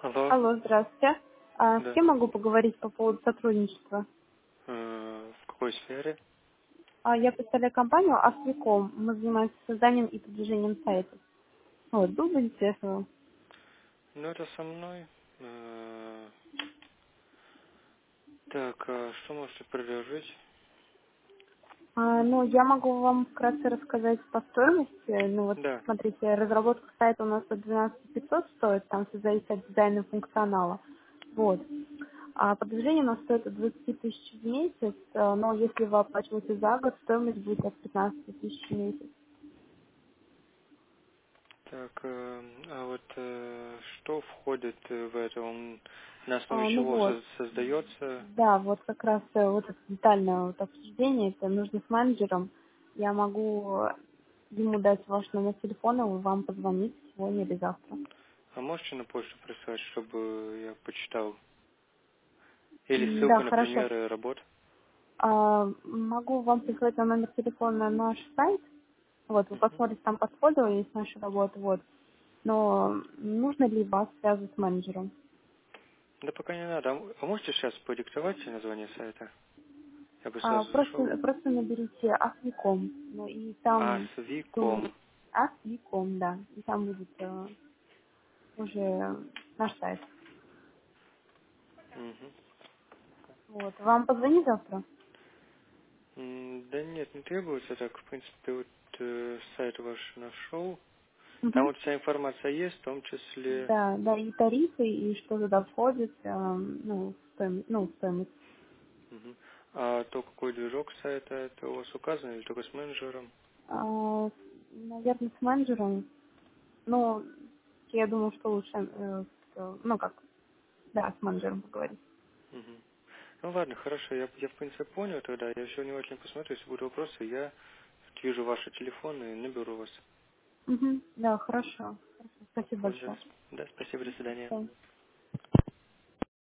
Алло, Алло, здравствуйте. С да. кем могу поговорить по поводу сотрудничества? В какой сфере? Я представляю компанию Астриком. Мы занимаемся созданием и продвижением сайтов. Вот, был бы интересно. Ну, это со мной. Так, а что можете предложить? Ну, я могу вам вкратце рассказать по стоимости. Ну, вот, Да. смотрите, разработка сайта у нас от 12 500 стоит, там все зависит от дизайна и функционала. Вот. А продвижение у нас стоит от 20 тысяч в месяц, но если вы оплачиваете за год, стоимость будет от 15 тысяч в месяц. Так, а вот что входит в это? Он на основе Ну чего вот, создается? да, вот как раз вот это детальное вот обсуждение, это нужно с менеджером. Я могу ему дать ваш номер телефона, он вам позвонит сегодня или завтра. А можете на почту прислать, чтобы я почитал? Или Да, ссылку на хорошо. примеры работ? Могу вам прислать на номер телефона наш сайт. Вот, вы Мгм. посмотрите, там портфолио есть наша работа, вот. Но нужно ли вас связывать с менеджером? Да пока не надо. А можете сейчас продиктовать название сайта? Я бы сразу зашел. Просто наберите Асвиком, ну и там Асвиком. Асвиком, да, и там будет уже наш сайт. Мгм. Вот. Вам позвонить завтра? Да нет, не требуется так. В принципе, вот сайт ваш нашел. Там Мгм. вот вся информация есть, в том числе. Да, да, и тарифы, и что туда входит, стоимость. Мгм. А то, какой движок сайта, это у вас указано или только с менеджером? Наверное, с менеджером, но я думаю, что лучше, ну как, да, с менеджером поговорить. Мгм. Ну ладно, хорошо, я в принципе понял тогда. Я все внимательно посмотрю, если будут вопросы, я вижу ваши телефоны и наберу вас. Мгм. Да, хорошо. Спасибо Понял. большое. Да, спасибо, до До свидания. свидания.